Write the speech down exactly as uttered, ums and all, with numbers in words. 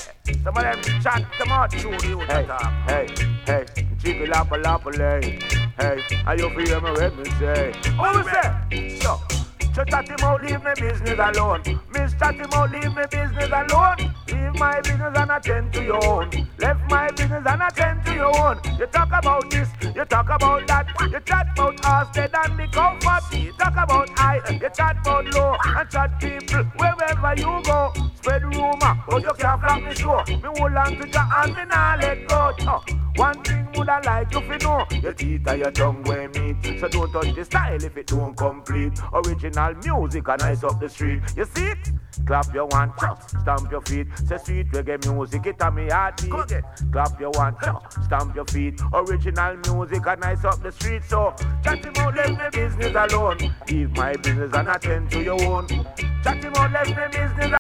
Some of them chat them out through the youth Hey, talk. hey, hey, chippy lapa lapa lay. Hey, and you feel me when me say. What we say? So, so chat him out, leave me business alone. Miss chat him out, leave me business alone. Leave my business and attend to your own. Left my business and attend to your own. You talk about this, you talk about that. You chat about Austin and the comfort. You talk about high, you chat about low. And chat people wherever you go. Spread rumor, but you can't flop me show. Me hold on to your hand, me nah let go. Oh, one thing would I like you to know. Your teeth and your tongue when meet. So don't touch the style if it don't complete. Original music and nice up the street. You see it? Clap your one, chop, stamp your feet. Say sweet reggae music, it a me heartbeat. Clap your one, chop, stamp your feet. Original music and nice up the street. So chat him out, leave me business alone. Leave my business and attend to your own. Chat him out, leave me business